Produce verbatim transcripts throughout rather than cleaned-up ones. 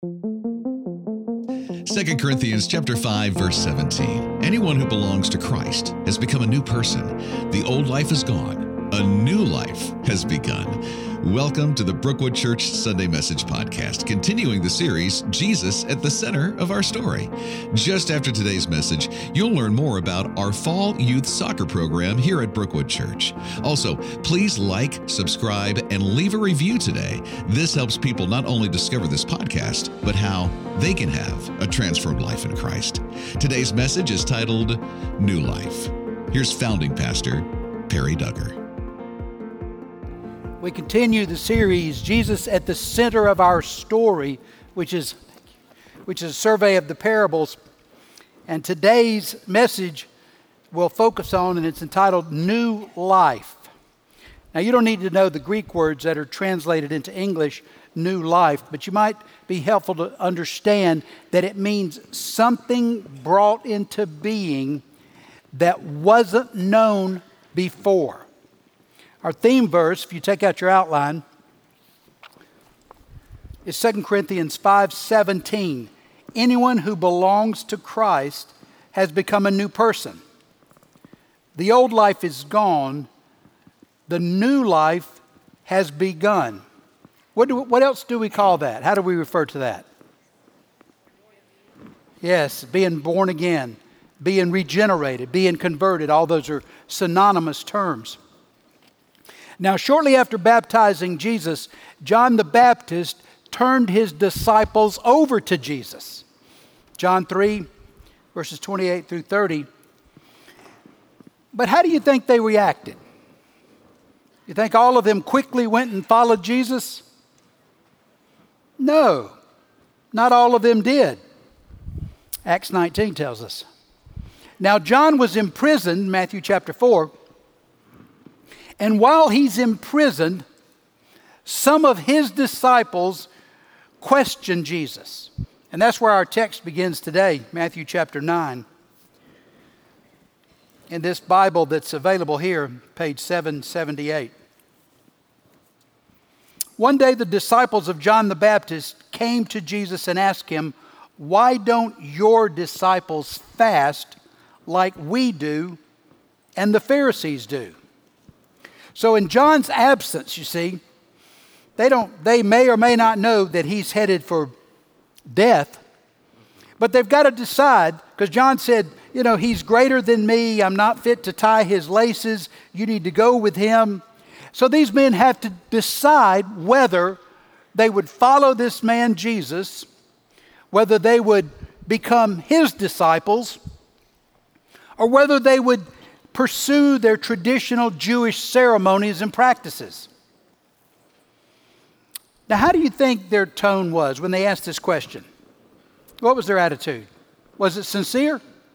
Second Corinthians chapter five, verse seventeen. Anyone who belongs to Christ has become a new person. The old life is gone. A new life has begun. Welcome to the Brookwood Church Sunday Message Podcast, continuing the series, Jesus at the Center of Our Story. Just after today's message, you'll learn more about our fall youth soccer program here at Brookwood Church. Also, please like, subscribe, and leave a review today. This helps people not only discover this podcast, but how they can have a transformed life in Christ. Today's message is titled, New Life. Here's founding pastor, Perry Duggar. We continue the series, Jesus at the Center of Our Story, which is, which is a survey of the parables. And today's message will focus on, and it's entitled, New Life. Now, you don't need to know the Greek words that are translated into English, new life, but you might be helpful to understand that it means something brought into being that wasn't known before. Our theme verse, if you take out your outline, is Second Corinthians five seventeen. Anyone who belongs to Christ has become a new person. The old life is gone. The new life has begun. What, do, what else do we call that? How do we refer to that? Yes, being born again, being regenerated, being converted. All those are synonymous terms. Now, shortly after baptizing Jesus, John the Baptist turned his disciples over to Jesus. John three, verses twenty-eight through thirty. But how do you think they reacted? You think all of them quickly went and followed Jesus? No, not all of them did. Acts nineteen tells us. Now, John was imprisoned, Matthew chapter four. And while he's imprisoned, some of his disciples question Jesus. And that's where our text begins today, Matthew chapter nine. In this Bible that's available here, page seven seventy-eight. One day the disciples of John the Baptist came to Jesus and asked him, "Why don't your disciples fast like we do and the Pharisees do?" So in John's absence, you see, they don't, they may or may not know that he's headed for death, but they've got to decide, because John said, you know, he's greater than me. I'm not fit to tie his laces. You need to go with him. So these men have to decide whether they would follow this man Jesus, whether they would become his disciples, or whether they would pursue their traditional Jewish ceremonies and practices. Now, how do you think their tone was when they asked this question? What was their attitude? Was it sincere?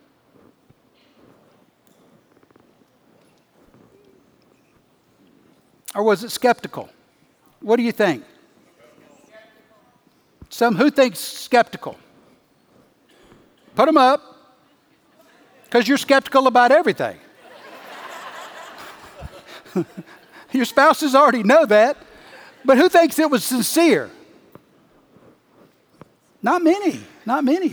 Or was it skeptical? What do you think? Some who thinks skeptical? Put them up, because you're skeptical about everything. Your spouses already know that, but who thinks it was sincere? Not many, not many.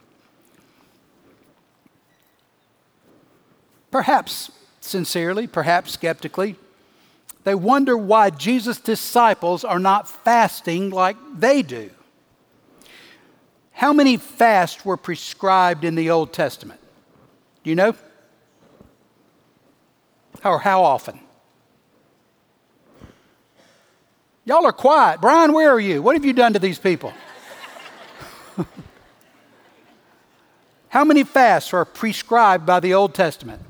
Perhaps sincerely, perhaps skeptically. They wonder why Jesus' disciples are not fasting like they do. How many fasts were prescribed in the Old Testament? Do you know? Or how often? Y'all are quiet. Brian, where are you? What have you done to these people? How many fasts are prescribed by the Old Testament?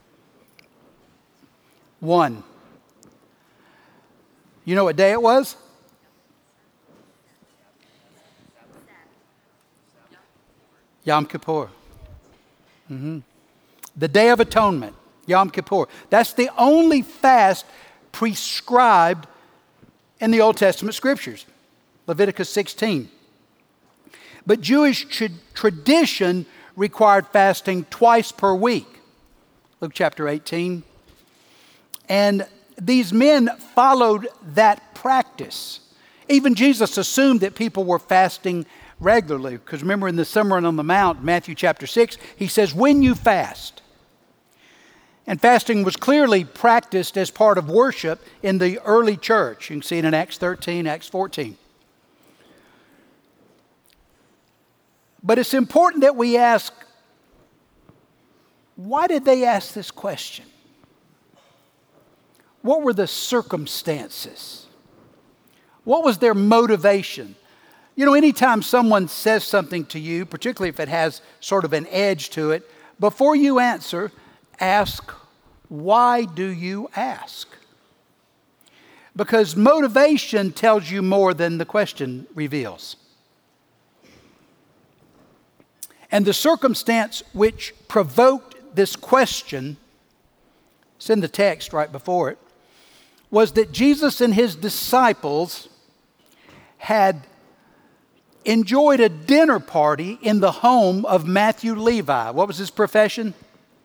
One. You know what day it was? Yom Kippur. Mm-hmm. The Day of Atonement, Yom Kippur. That's the only fast prescribed in the Old Testament scriptures, Leviticus sixteen. But Jewish tra- tradition required fasting twice per week, Luke chapter eighteen. And these men followed that practice. Even Jesus assumed that people were fasting regularly. Because remember in the Sermon on the Mount, Matthew chapter six, he says, when you fast. And fasting was clearly practiced as part of worship in the early church. You can see it in Acts thirteen, Acts fourteen. But it's important that we ask, why did they ask this question? What were the circumstances? What was their motivation? You know, anytime someone says something to you, particularly if it has sort of an edge to it, before you answer, ask, why do you ask? Because motivation tells you more than the question reveals. And the circumstance which provoked this question, it's in the text right before it, was that Jesus and his disciples had enjoyed a dinner party in the home of Matthew Levi. What was his profession?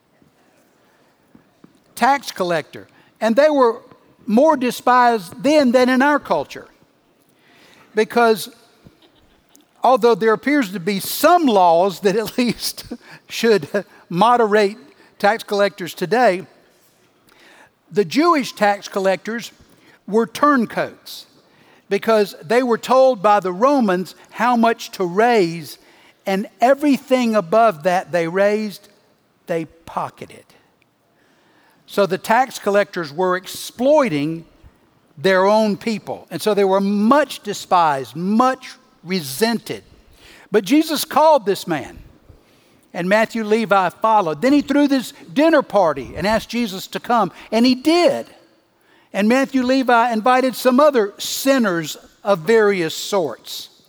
Tax collector. And they were more despised then than in our culture. Because although there appears to be some laws that at least should moderate tax collectors today, the Jewish tax collectors were turncoats because they were told by the Romans how much to raise, and everything above that they raised, they pocketed. So the tax collectors were exploiting their own people, and so they were much despised, much resented. But Jesus called this man, and Matthew Levi followed. Then he threw this dinner party and asked Jesus to come, and he did. And Matthew Levi invited some other sinners of various sorts.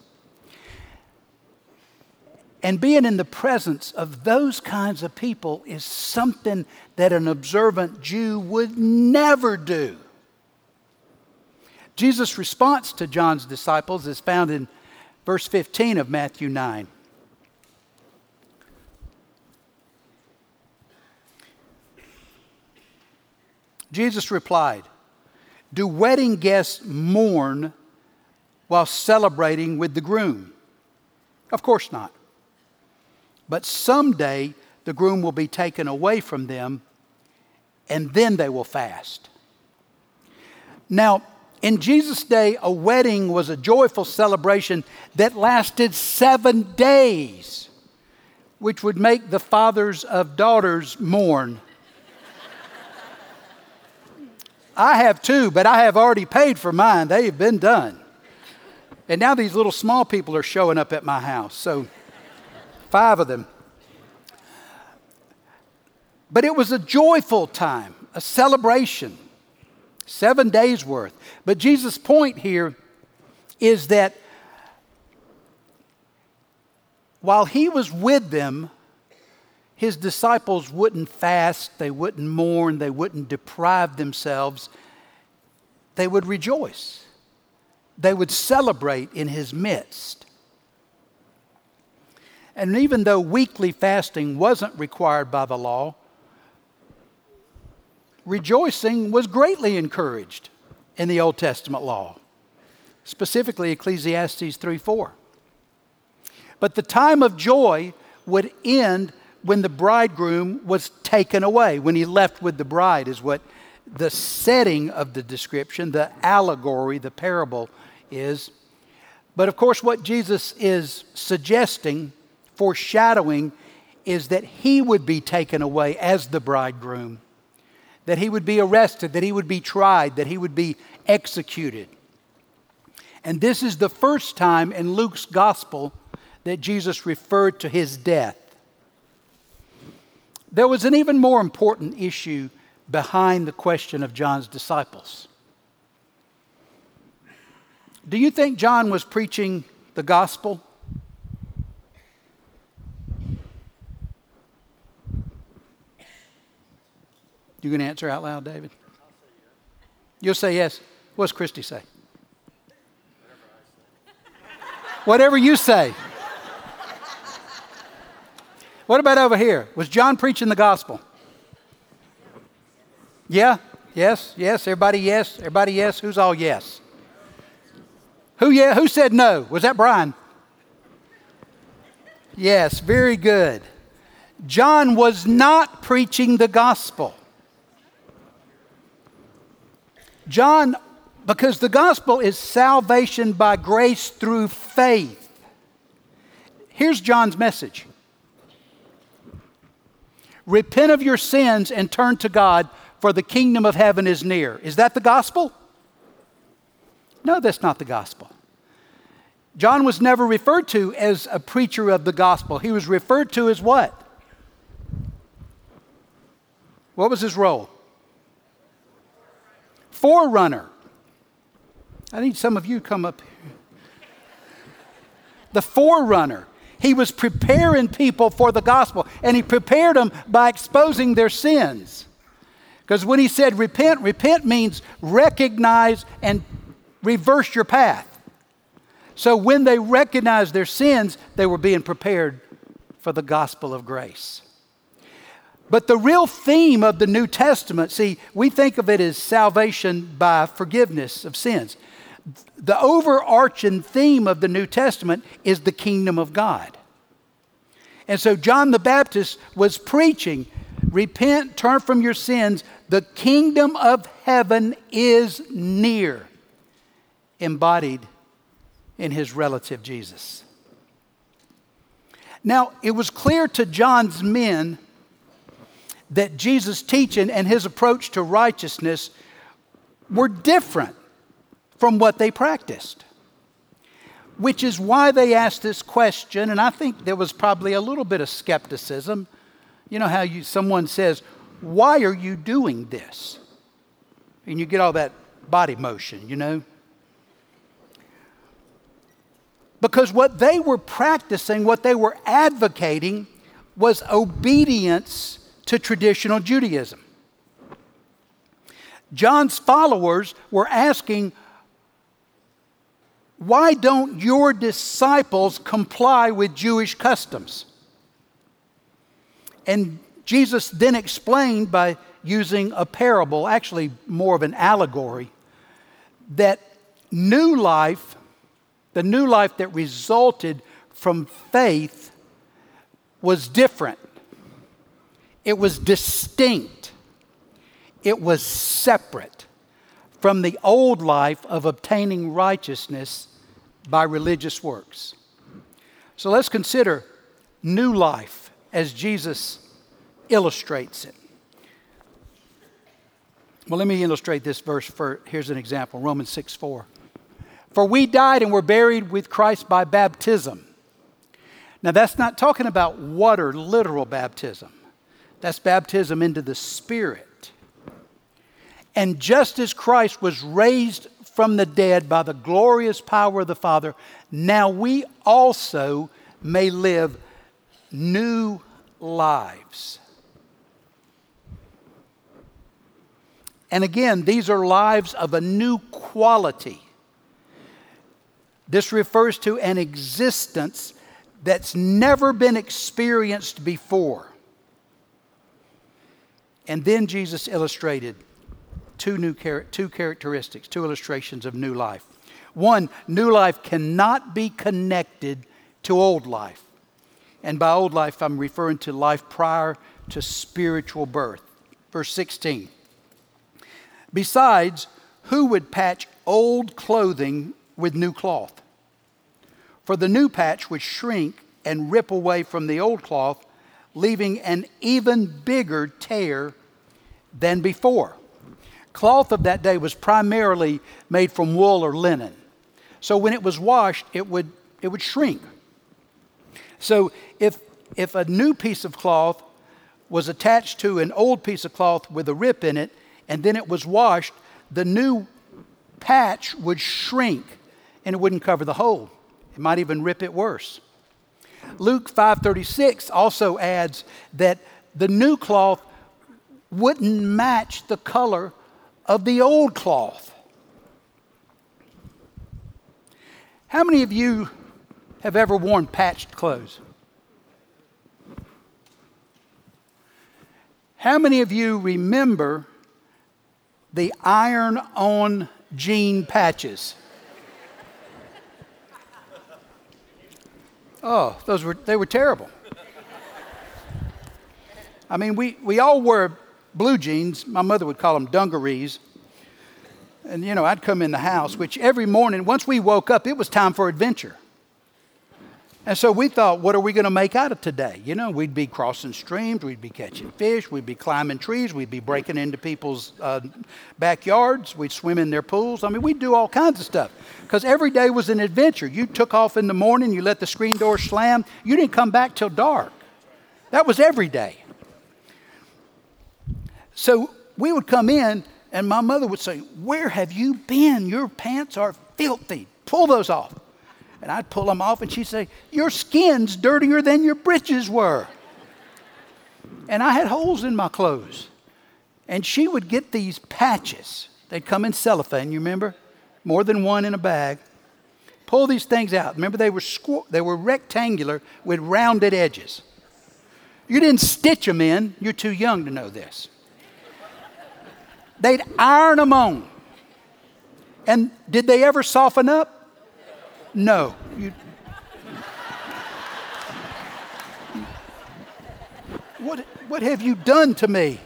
And being in the presence of those kinds of people is something that an observant Jew would never do. Jesus' response to John's disciples is found in verse fifteen of Matthew nine. Jesus replied, "Do wedding guests mourn while celebrating with the groom? Of course not. But someday the groom will be taken away from them, and then they will fast." Now, in Jesus' day, a wedding was a joyful celebration that lasted seven days, which would make the fathers of daughters mourn. I have two, but I have already paid for mine. They have been done. And now these little small people are showing up at my house. So five of them. But it was a joyful time, a celebration. Seven days worth. But Jesus' point here is that while he was with them, his disciples wouldn't fast, they wouldn't mourn, they wouldn't deprive themselves. They would rejoice. They would celebrate in his midst. And even though weekly fasting wasn't required by the law, rejoicing was greatly encouraged in the Old Testament law, specifically Ecclesiastes three four. But the time of joy would end when the bridegroom was taken away, when he left with the bride, is what the setting of the description, the allegory, the parable is. But of course, what Jesus is suggesting, foreshadowing, is that he would be taken away as the bridegroom, that he would be arrested, that he would be tried, that he would be executed. And this is the first time in Luke's gospel that Jesus referred to his death. There was an even more important issue behind the question of John's disciples. Do you think John was preaching the gospel? You can answer out loud, David? You'll say yes. What's Christy say? Whatever you say. What about over here? Was John preaching the gospel? Yeah? Yes? Yes? Everybody yes? Everybody yes? Who's all yes? Who yeah? Who said no? Was that Brian? Yes, very good. John was not preaching the gospel. John, because the gospel is salvation by grace through faith. Here's John's message. Repent of your sins and turn to God, for the kingdom of heaven is near. Is that the gospel? No, that's not the gospel. John was never referred to as a preacher of the gospel. He was referred to as what? What was his role? Forerunner. I need some of you to come up here. The forerunner. He was preparing people for the gospel, and he prepared them by exposing their sins. Because when he said repent, repent means recognize and reverse your path. So when they recognized their sins, they were being prepared for the gospel of grace. But the real theme of the New Testament, see, we think of it as salvation by forgiveness of sins. The overarching theme of the New Testament is the kingdom of God. And so John the Baptist was preaching, repent, turn from your sins, the kingdom of heaven is near, embodied in his relative Jesus. Now, it was clear to John's men that Jesus' teaching and his approach to righteousness were different from what they practiced. Which is why they asked this question, and I think there was probably a little bit of skepticism. You know how you, someone says, why are you doing this? And you get all that body motion, you know. Because what they were practicing, what they were advocating, was obedience to traditional Judaism. John's followers were asking, why don't your disciples comply with Jewish customs? And Jesus then explained by using a parable, actually more of an allegory, that new life, the new life that resulted from faith, was different. It was distinct. It was separate from the old life of obtaining righteousness by religious works. So let's consider new life as Jesus illustrates it. Well, let me illustrate this verse. For, here's an example, Romans six four. For we died and were buried with Christ by baptism. Now that's not talking about water, literal baptism. That's baptism into the Spirit. And just as Christ was raised from the dead by the glorious power of the Father, now we also may live new lives. And again, these are lives of a new quality. This refers to an existence that's never been experienced before. And then Jesus illustrated two new char- two characteristics, two illustrations of new life. One, new life cannot be connected to old life. And by old life, I'm referring to life prior to spiritual birth. Verse sixteen. Besides, who would patch old clothing with new cloth? For the new patch would shrink and rip away from the old cloth, leaving an even bigger tear than before. Cloth of that day was primarily made from wool or linen. So when it was washed, it would, it would shrink. So if, if a new piece of cloth was attached to an old piece of cloth with a rip in it, and then it was washed, the new patch would shrink and it wouldn't cover the hole. It might even rip it worse. Luke five thirty-six also adds that the new cloth wouldn't match the color of the old cloth. How many of you have ever worn patched clothes? How many of you remember the iron-on jean patches? Oh, those were, they were terrible. I mean, we, we all wore blue jeans. My mother would call them dungarees. And, you know, I'd come in the house, which every morning, once we woke up, it was time for adventure. And so we thought, what are we going to make out of today? You know, we'd be crossing streams, we'd be catching fish, we'd be climbing trees, we'd be breaking into people's uh, backyards, we'd swim in their pools. I mean, we'd do all kinds of stuff because every day was an adventure. You took off in the morning, you let the screen door slam, you didn't come back till dark. That was every day. So we would come in and my mother would say, where have you been? Your pants are filthy. Pull those off. And I'd pull them off and she'd say, your skin's dirtier than your britches were. And I had holes in my clothes. And she would get these patches. They'd come in cellophane, you remember? More than one in a bag. Pull these things out. Remember, they were squ- they were rectangular with rounded edges. You didn't stitch them in. You're too young to know this. They'd iron them on. And did they ever soften up? No. You, what, what have you done to me?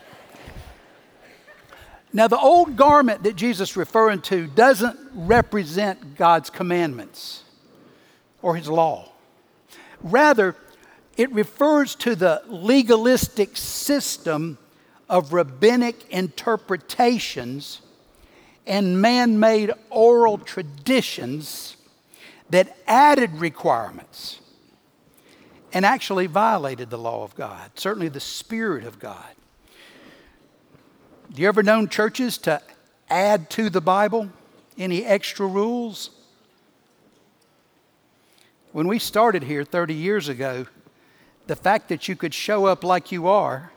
Now, the old garment that Jesus is referring to doesn't represent God's commandments or his law. Rather, it refers to the legalistic system of rabbinic interpretations and man-made oral traditions that added requirements and actually violated the law of God, certainly the Spirit of God. Do you ever known churches to add to the Bible any extra rules? When we started here thirty years ago, the fact that you could show up like you are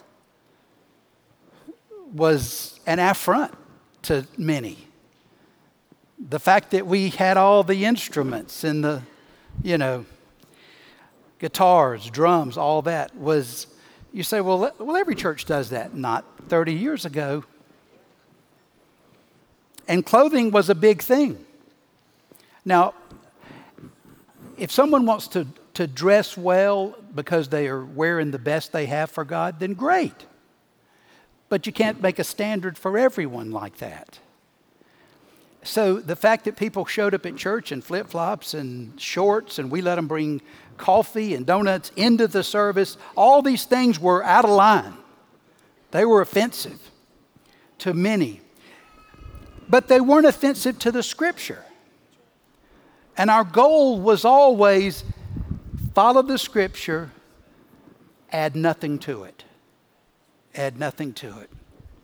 was an affront to many. The fact that we had all the instruments and the, you know, guitars, drums, all that was, you say, well, well, every church does that. Not thirty years ago. And clothing was a big thing. Now, if someone wants to, to dress well because they are wearing the best they have for God, then great. But you can't make a standard for everyone like that. So the fact that people showed up at church in flip-flops and shorts and we let them bring coffee and donuts into the service, all these things were out of line. They were offensive to many. But they weren't offensive to the Scripture. And our goal was always follow the Scripture, add nothing to it. Add nothing to it.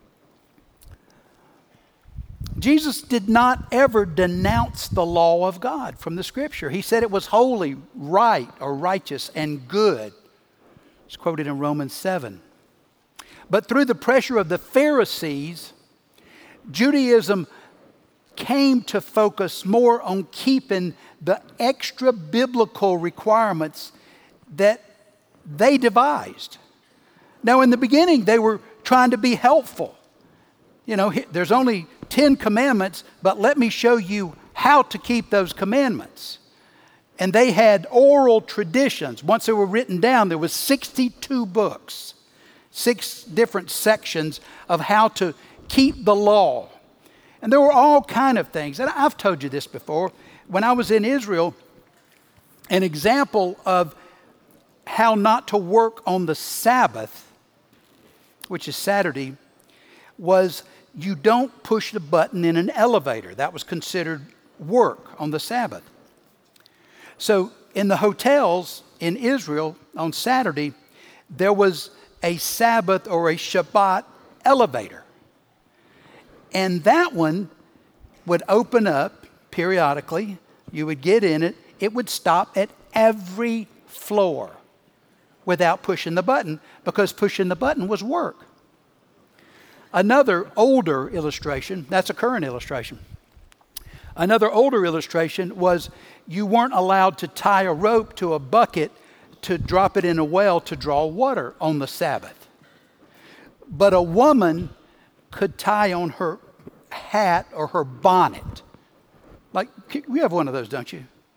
Jesus did not ever denounce the law of God from the Scripture. He said it was holy, right, or righteous, and good. It's quoted in Romans seven. But through the pressure of the Pharisees, Judaism came to focus more on keeping the extra biblical requirements that they devised. Now, in the beginning, they were trying to be helpful. You know, there's only ten commandments, but let me show you how to keep those commandments. And they had oral traditions. Once they were written down, there was sixty-two books, six different sections of how to keep the law. And there were all kind of things. And I've told you this before. When I was in Israel, an example of how not to work on the Sabbath, which is Saturday, was you don't push the button in an elevator. That was considered work on the Sabbath. So in the hotels in Israel on Saturday, there was a Sabbath or a Shabbat elevator. And that one would open up periodically. You would get in it. It would stop at every floor without pushing the button, because pushing the button was work. Another older illustration, that's a current illustration. Another older illustration was you weren't allowed to tie a rope to a bucket to drop it in a well to draw water on the Sabbath. But a woman could tie on her hat or her bonnet. Like, you have one of those, don't you?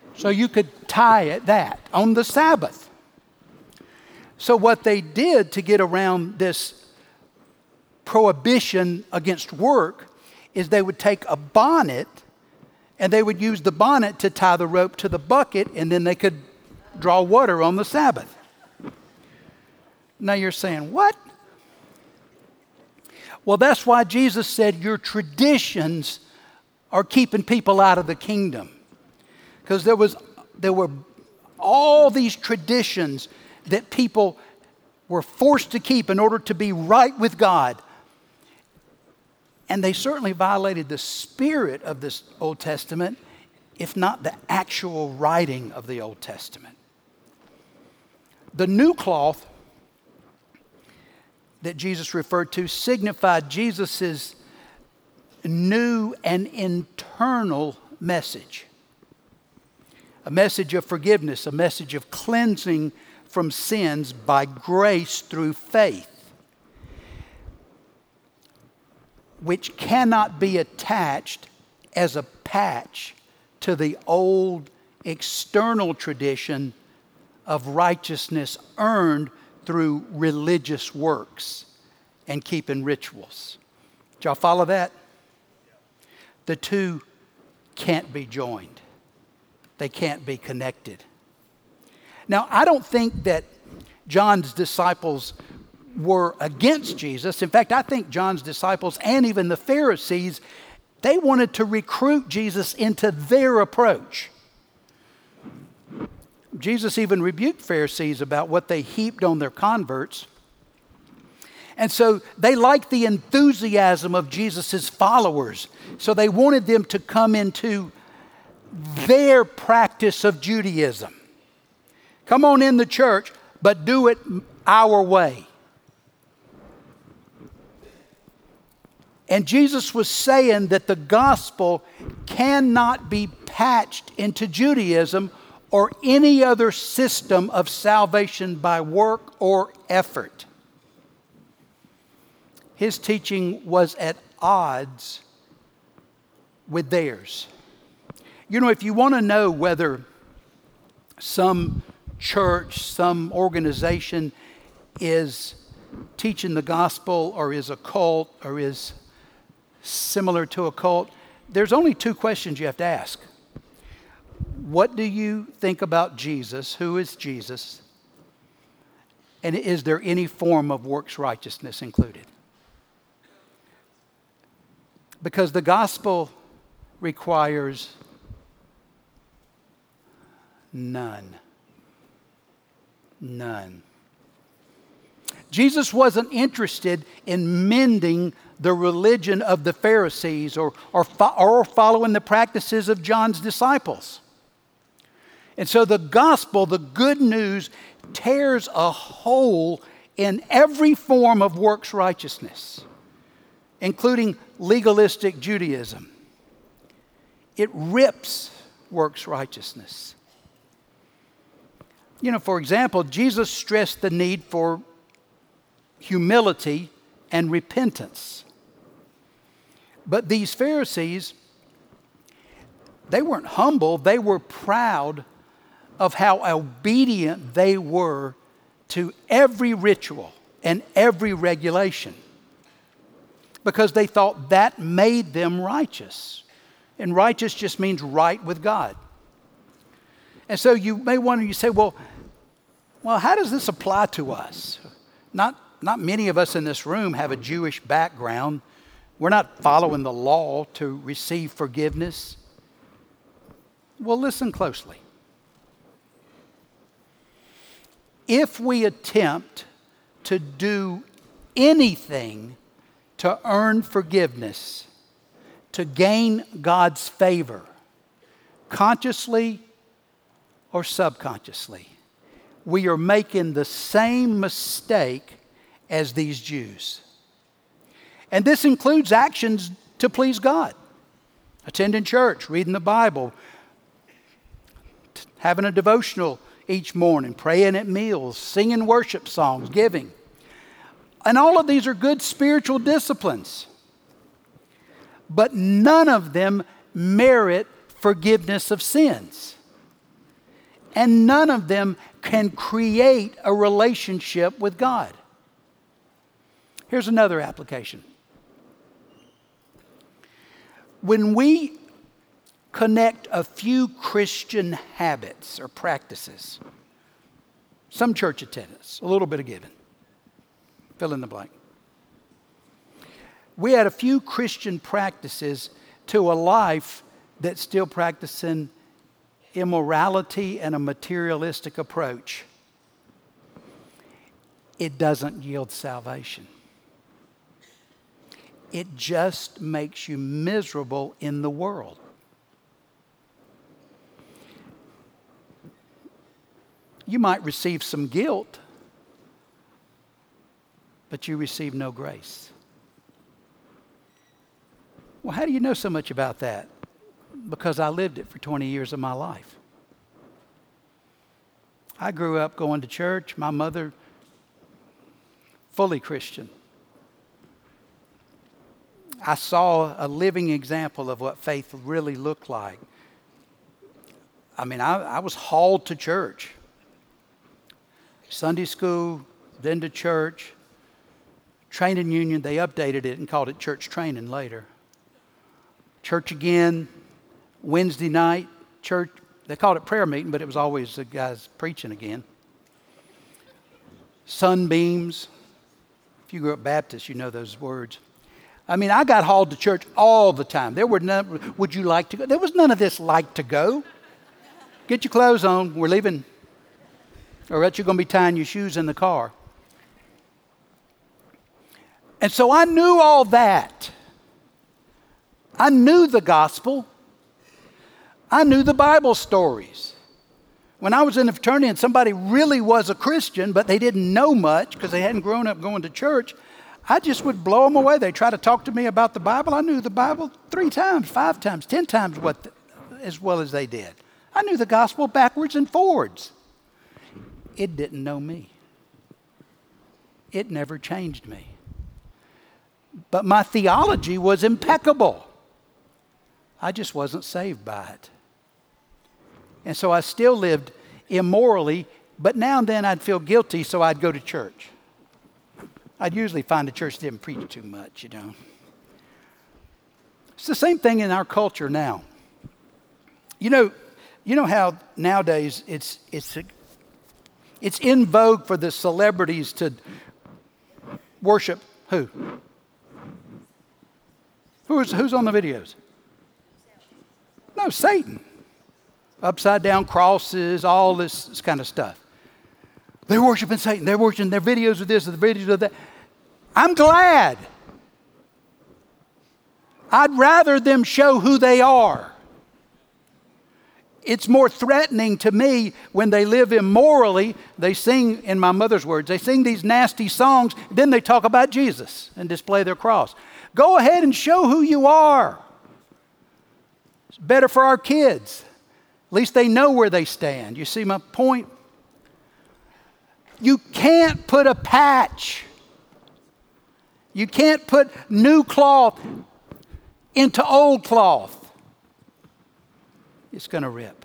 So you could tie it that on the Sabbath. So what they did to get around this prohibition against work is they would take a bonnet and they would use the bonnet to tie the rope to the bucket, and then they could draw water on the Sabbath. Now you're saying, what? Well, that's why Jesus said your traditions are keeping people out of the kingdom. Because there was, there were all these traditions that people were forced to keep in order to be right with God. And they certainly violated the spirit of this Old Testament, if not the actual writing of the Old Testament. The new cloth that Jesus referred to signified Jesus' new and internal message. A message of forgiveness, a message of cleansing from sins by grace through faith, which cannot be attached as a patch to the old external tradition of righteousness earned through religious works and keeping rituals. Did y'all follow that? The two can't be joined. They can't be connected. Now, I don't think that John's disciples were against Jesus. In fact, I think John's disciples and even the Pharisees, they wanted to recruit Jesus into their approach. Jesus even rebuked Pharisees about what they heaped on their converts. And so they liked the enthusiasm of Jesus' followers. So they wanted them to come into their practice of Judaism. Come on in the church, but do it our way. And Jesus was saying that the gospel cannot be patched into Judaism or any other system of salvation by work or effort. His teaching was at odds with theirs. You know, if you want to know whether some church, some organization is teaching the gospel or is a cult or is similar to a cult, there's only two questions you have to ask. What do you think about Jesus? Who is Jesus? And is there any form of works righteousness included? Because the gospel requires none. None. Jesus wasn't interested in mending the religion of the Pharisees or, or, fo- or following the practices of John's disciples. And so the gospel, the good news, tears a hole in every form of works righteousness, including legalistic Judaism. It rips works righteousness. You know, for example, Jesus stressed the need for humility and repentance. But these Pharisees, they weren't humble, they were proud of how obedient they were to every ritual and every regulation, because they thought that made them righteous. And righteous just means right with God. And so you may wonder, you say, well, well, how does this apply to us? Not, not many of us in this room have a Jewish background. We're not following the law to receive forgiveness. Well, listen closely. If we attempt to do anything to earn forgiveness, to gain God's favor, consciously or subconsciously, we are making the same mistake as these Jews. And this includes actions to please God. Attending church, reading the Bible, having a devotional each morning, praying at meals, singing worship songs, giving. And all of these are good spiritual disciplines. But none of them merit forgiveness of sins. And none of them can create a relationship with God. Here's another application. When we connect a few Christian habits or practices, some church attendance, a little bit of giving, fill in the blank. We had a few Christian practices to a life that's still practicing immorality and a materialistic approach. It doesn't yield salvation. It just makes you miserable in the world. You might receive some guilt, but you receive no grace. Well, how do you know so much about that? Because I lived it for twenty years of my life. I grew up going to church. My mother, fully Christian. I saw a living example of what faith really looked like. I mean, I, I was hauled to church. Sunday school, then to church. Training union, they updated it and called it church training later. Church again, Wednesday night, church, they called it prayer meeting, but it was always the guys preaching again. Sunbeams. If you grew up Baptist, you know those words. I mean, I got hauled to church all the time. There were none, would you like to go? There was none of this like to go. Get your clothes on, we're leaving. Or else you're going to be tying your shoes in the car. And so I knew all that. I knew the gospel. I knew the Bible stories. When I was in a fraternity and somebody really was a Christian, but they didn't know much because they hadn't grown up going to church, I just would blow them away. They try to talk to me about the Bible. I knew the Bible three times, five times, ten times what the, as well as they did. I knew the gospel backwards and forwards. It didn't know me. It never changed me. But my theology was impeccable. I just wasn't saved by it. And so I still lived immorally, but now and then I'd feel guilty, so I'd go to church. I'd usually find the church didn't preach too much, you know. It's the same thing in our culture now. You know, you know how nowadays it's it's it's in vogue for the celebrities to worship who? Who's who's on the videos? No, Satan. Upside down crosses, all this, this kind of stuff. They're worshiping Satan. They're worshiping their videos of this, the videos of that. I'm glad. I'd rather them show who they are. It's more threatening to me when they live immorally. They sing, in my mother's words, they sing these nasty songs, then they talk about Jesus and display their cross. Go ahead and show who you are. It's better for our kids. At least they know where they stand. You see my point? You can't put a patch. You can't put new cloth into old cloth. It's going to rip.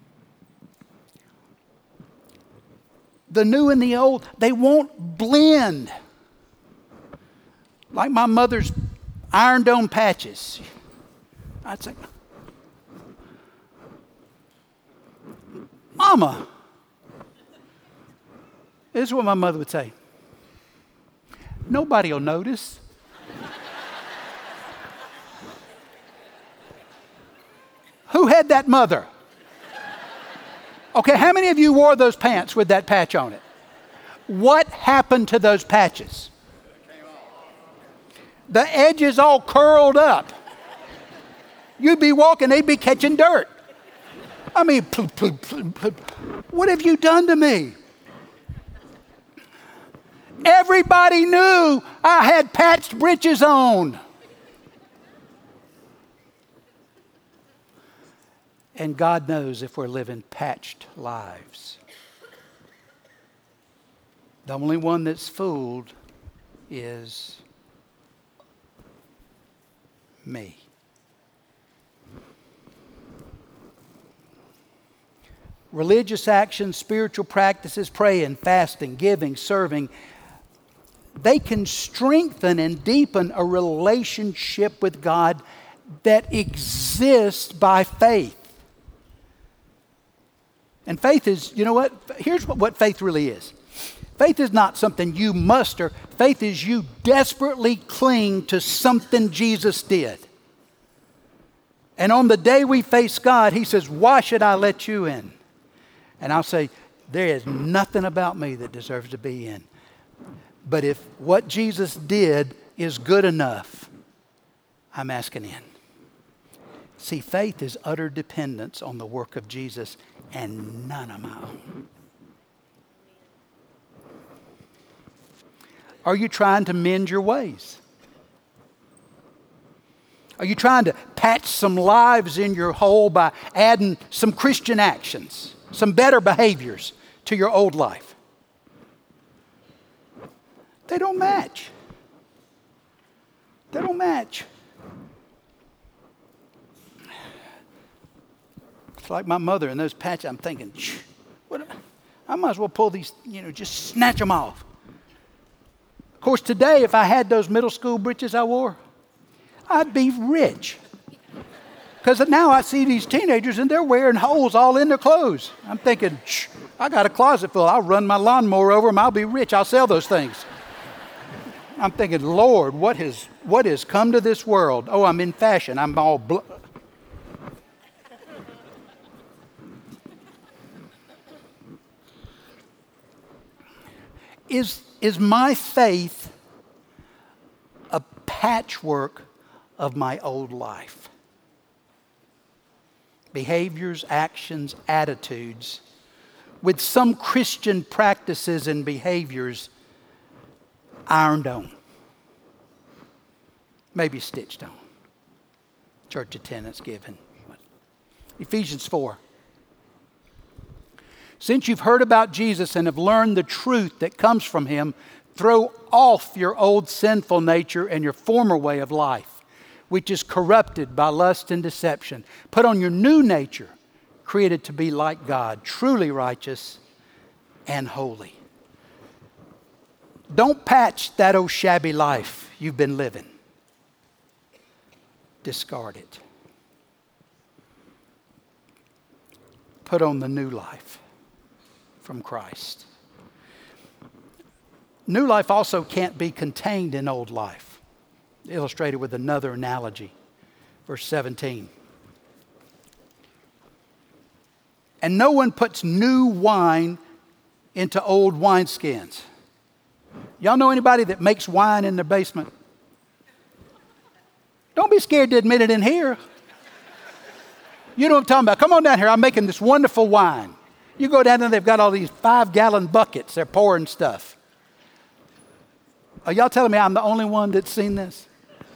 The new and the old, they won't blend. Like my mother's iron dome patches. I'd say, Mama, this is what my mother would say. Nobody will notice. Who had that mother? Okay, how many of you wore those pants with that patch on it? What happened to those patches? The edges all curled up. You'd be walking, they'd be catching dirt. I mean, what have you done to me? Everybody knew I had patched breeches on. And God knows if we're living patched lives. The only one that's fooled is me. religious actions, spiritual practices, praying, fasting, giving, serving, they can strengthen and deepen a relationship with God that exists by faith. And faith is, you know what? Here's what, what faith really is. Faith is not something you muster. Faith is you desperately cling to something Jesus did. And on the day we face God, He says, why should I let you in? And I'll say, there is nothing about me that deserves to be in. But if what Jesus did is good enough, I'm asking in. See, faith is utter dependence on the work of Jesus and none of my own. Are you trying to mend your ways? Are you trying to patch some lives in your hole by adding some Christian actions, some better behaviors to your old life? They don't match. They don't match. It's like my mother and those patches. I'm thinking, what, I might as well pull these, you know, just snatch them off. Of course, today, if I had those middle school breeches I wore, I'd be rich. Because now I see these teenagers and they're wearing holes all in their clothes. I'm thinking, shh, I got a closet full. I'll run my lawnmower over them. I'll be rich. I'll sell those things. I'm thinking, Lord, what has what has come to this world? Oh, I'm in fashion. I'm all bl- Is is my faith a patchwork of my old life? Behaviors, actions, attitudes, with some Christian practices and behaviors ironed on, maybe stitched on, church attendance given. Ephesians four. Since you've heard about Jesus and have learned the truth that comes from Him, throw off your old sinful nature and your former way of life, which is corrupted by lust and deception. Put on your new nature, created to be like God, truly righteous and holy. Don't patch that old shabby life you've been living. Discard it. Put on the new life from Christ. New life also can't be contained in old life. Illustrated with another analogy. Verse seventeen. And no one puts new wine into old wineskins. Y'all know anybody that makes wine in their basement? Don't be scared to admit it in here. You know what I'm talking about. Come on down here. I'm making this wonderful wine. You go down there, they've got all these five-gallon buckets. They're pouring stuff. Are y'all telling me I'm the only one that's seen this?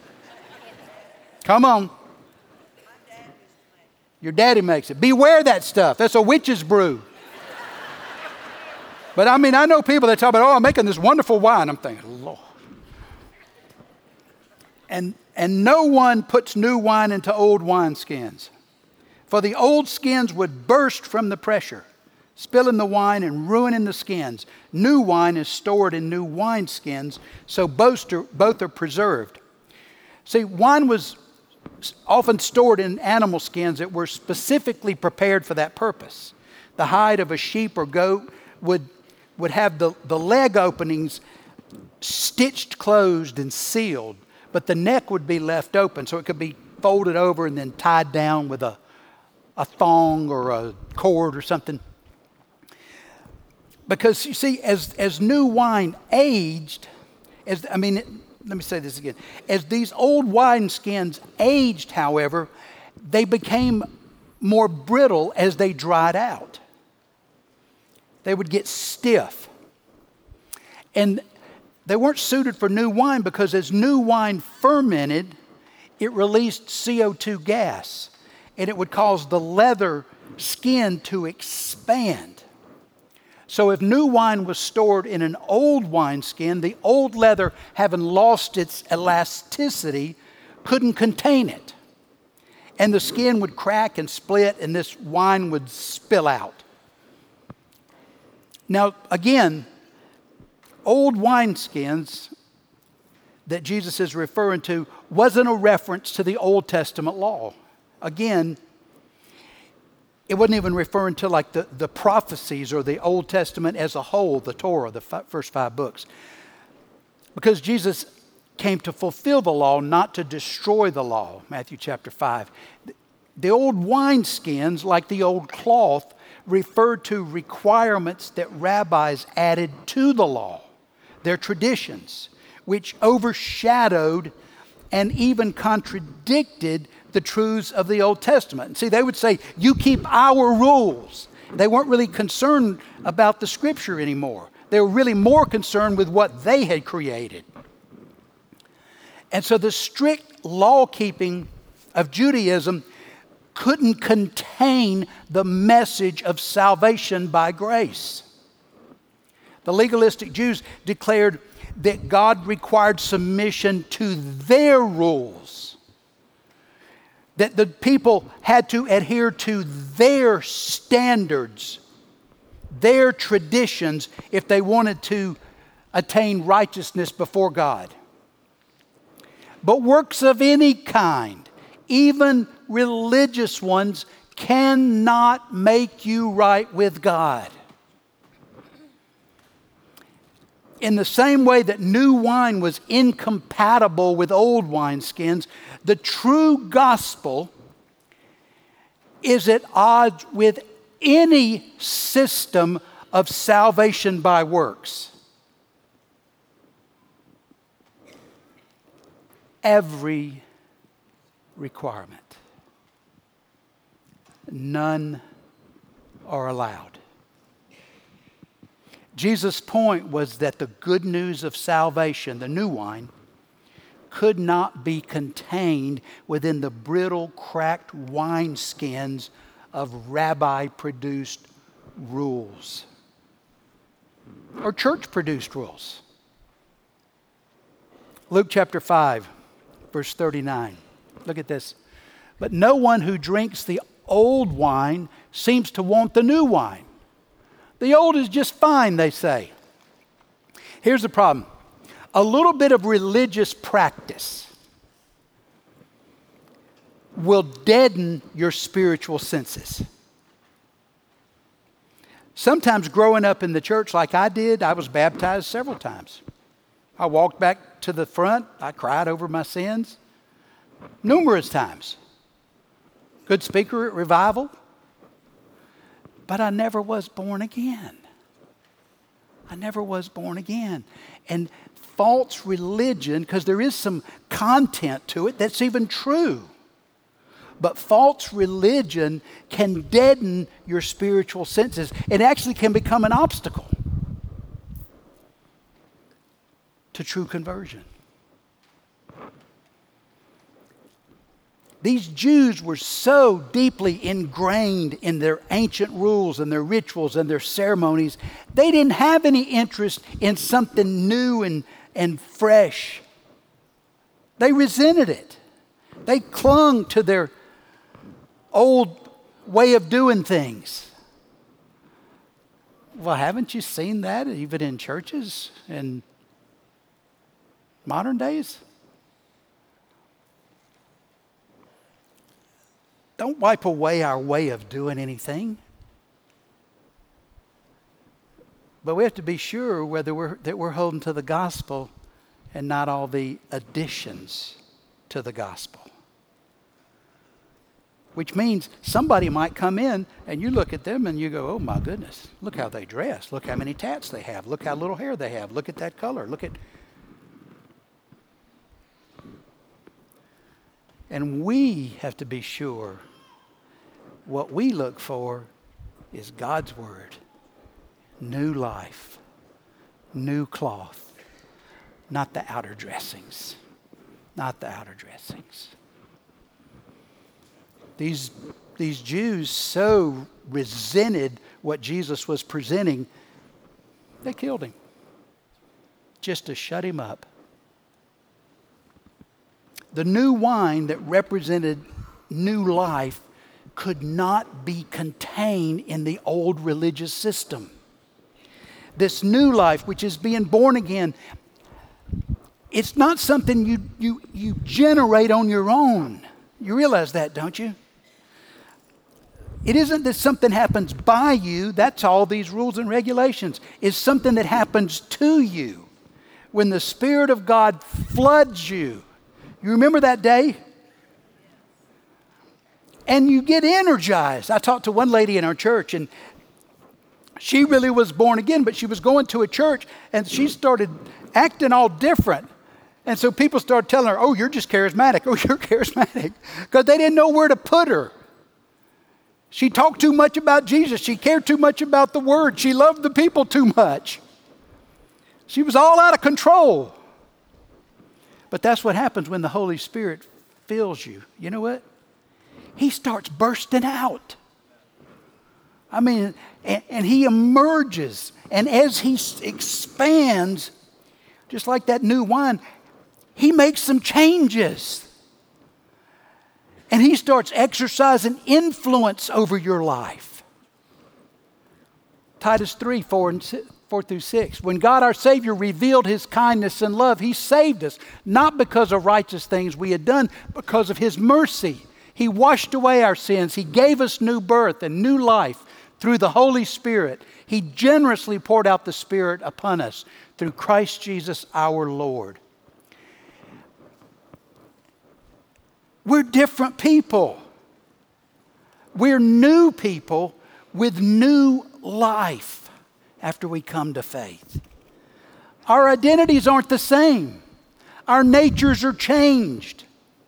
Come on. Your daddy makes it. Beware that stuff. That's a witch's brew. But I mean, I know people that talk about, oh, I'm making this wonderful wine. I'm thinking, Lord. And, and no one puts new wine into old wineskins. For the old skins would burst from the pressure, spilling the wine and ruining the skins. New wine is stored in new wineskins, so both are, both are preserved. See, wine was often stored in animal skins that were specifically prepared for that purpose. The hide of a sheep or goat would, would have the, the leg openings stitched closed and sealed, but the neck would be left open so it could be folded over and then tied down with a, a thong or a cord or something. Because you see, as, as new wine aged, as I mean, let me say this again. As these old wineskins aged, however, they became more brittle as they dried out. They would get stiff. And they weren't suited for new wine because as new wine fermented, it released C O two gas. And it would cause the leather skin to expand. So if new wine was stored in an old wineskin, the old leather, having lost its elasticity, couldn't contain it. And the skin would crack and split, and this wine would spill out. Now, again, old wineskins that Jesus is referring to wasn't a reference to the Old Testament law. Again, it wasn't even referring to like the, the prophecies or the Old Testament as a whole, the Torah, the f- first five books. Because Jesus came to fulfill the law, not to destroy the law, Matthew chapter five. The old wineskins, like the old cloth, referred to requirements that rabbis added to the law, their traditions, which overshadowed and even contradicted the truths of the Old Testament. And see, they would say, you keep our rules. They weren't really concerned about the Scripture anymore. They were really more concerned with what they had created. And so the strict law-keeping of Judaism couldn't contain the message of salvation by grace. The legalistic Jews declared that God required submission to their rules, that the people had to adhere to their standards, their traditions, if they wanted to attain righteousness before God. But works of any kind, even religious ones, cannot make you right with God. In the same way that new wine was incompatible with old wineskins, the true gospel is at odds with any system of salvation by works. Every requirement. None are allowed. Jesus' point was that the good news of salvation, the new wine, could not be contained within the brittle, cracked wineskins of rabbi-produced rules or church-produced rules. Luke chapter five, verse thirty-nine. Look at this. But no one who drinks the old wine seems to want the new wine. The old is just fine, they say. Here's the problem. A little bit of religious practice will deaden your spiritual senses. Sometimes growing up in the church like I did, I was baptized several times. I walked back to the front. I cried over my sins numerous times. Good speaker at revival. But I never was born again. I never was born again. And false religion, because there is some content to it that's even true. But false religion can deaden your spiritual senses. It actually can become an obstacle to true conversion. These Jews were so deeply ingrained in their ancient rules and their rituals and their ceremonies, they didn't have any interest in something new and, and fresh. They resented it. They clung to their old way of doing things. Well, haven't you seen that even in churches in modern days? Don't wipe away our way of doing anything. But we have to be sure whether we're, that we're holding to the gospel and not all the additions to the gospel. Which means somebody might come in and you look at them and you go, oh my goodness, look how they dress. Look how many tats they have. Look how little hair they have. Look at that color. Look at... And we have to be sure what we look for is God's word. New life, new cloth, not the outer dressings, not the outer dressings. These, these Jews so resented what Jesus was presenting, they killed him just to shut him up. The new wine that represented new life could not be contained in the old religious system. this new life, which is being born again, it's not something you, you, you generate on your own. You realize that, don't you? It isn't that something happens by you. That's all these rules and regulations. It's something that happens to you. When the Spirit of God floods you. You remember that day? And you get energized. I talked to one lady in our church, and she really was born again, but she was going to a church, and she started acting all different. And so people started telling her, oh, you're just charismatic. Oh, you're charismatic. Because they didn't know where to put her. She talked too much about Jesus. She cared too much about the Word. She loved the people too much. She was all out of control. But that's what happens when the Holy Spirit fills you. You know what? He starts bursting out. I mean, and, and he emerges. And as he expands, just like that new wine, he makes some changes. And he starts exercising influence over your life. Titus three, four and six. four through six. When God our Savior revealed his kindness and love, he saved us, not because of righteous things we had done, because of his mercy. He washed away our sins. He gave us new birth and new life through the Holy Spirit. He generously poured out the Spirit upon us through Christ Jesus our Lord. We're different people. We're new people with new life. After we come to faith. Our identities aren't the same. Our natures are changed.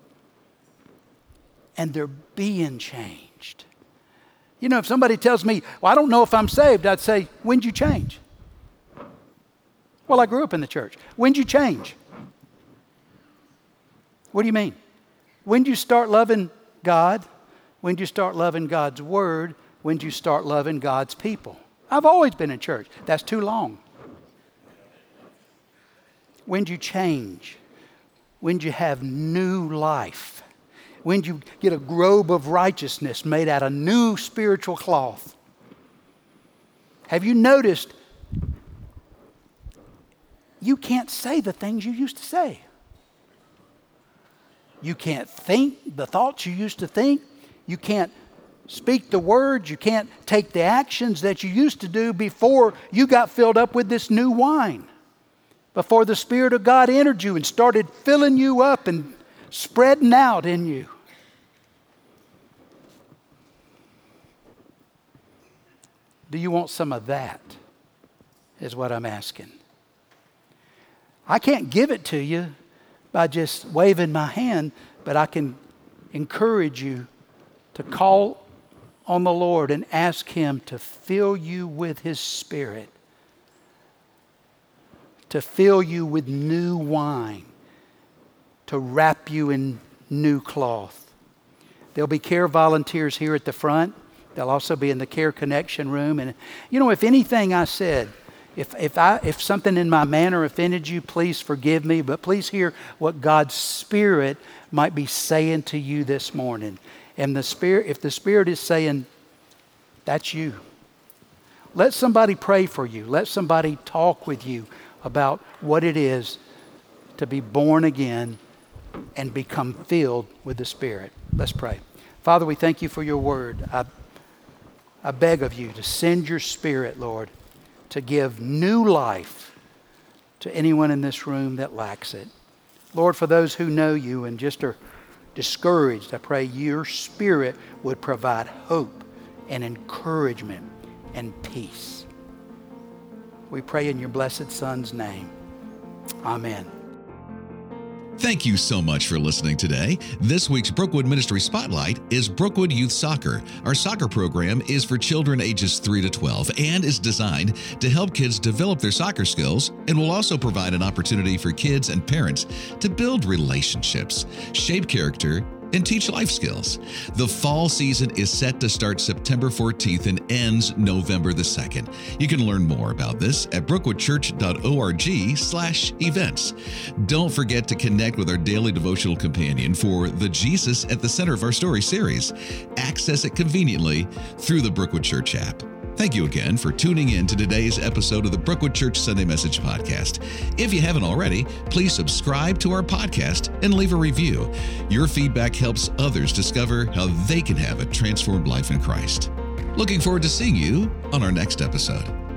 And they're being changed. You know, if somebody tells me, well, I don't know if I'm saved, I'd say, when'd you change? Well, I grew up in the church. When'd you change? What do you mean? When'd you start loving God? When'd you start loving God's Word? When'd you start loving God's people? I've always been in church. That's too long. When'd you change? When'd you have new life? When'd you get a robe of righteousness made out of new spiritual cloth? Have you noticed you can't say the things you used to say? You can't think the thoughts you used to think. You can't speak the words. You can't take the actions that you used to do before you got filled up with this new wine. Before the Spirit of God entered you and started filling you up and spreading out in you. Do you want some of that? Is what I'm asking. I can't give it to you by just waving my hand, but I can encourage you to call on the Lord and ask Him to fill you with His Spirit, to fill you with new wine, to wrap you in new cloth. There'll be care volunteers here at the front. They'll also be in the Care Connection room. And you know, if anything I said, if if I if something in my manner offended you, please forgive me. But please hear what God's Spirit might be saying to you this morning. And the Spirit, if the Spirit is saying, that's you. Let somebody pray for you. Let somebody talk with you about what it is to be born again and become filled with the Spirit. Let's pray. Father, we thank you for your word. I, I beg of you to send your Spirit, Lord, to give new life to anyone in this room that lacks it. Lord, for those who know you and just are discouraged, I pray your Spirit would provide hope and encouragement and peace. We pray in your blessed Son's name. Amen. Thank you so much for listening today. This week's Brookwood Ministry Spotlight is Brookwood Youth Soccer. Our soccer program is for children ages three to twelve and is designed to help kids develop their soccer skills and will also provide an opportunity for kids and parents to build relationships, shape character, and teach life skills. The fall season is set to start September fourteenth and ends November the second. You can learn more about this at brookwoodchurch.org slash events. Don't forget to connect with our daily devotional companion for the Jesus at the Center of Our Story series. Access it conveniently through the Brookwood Church app. Thank you again for tuning in to today's episode of the Brookwood Church Sunday Message Podcast. If you haven't already, please subscribe to our podcast and leave a review. Your feedback helps others discover how they can have a transformed life in Christ. Looking forward to seeing you on our next episode.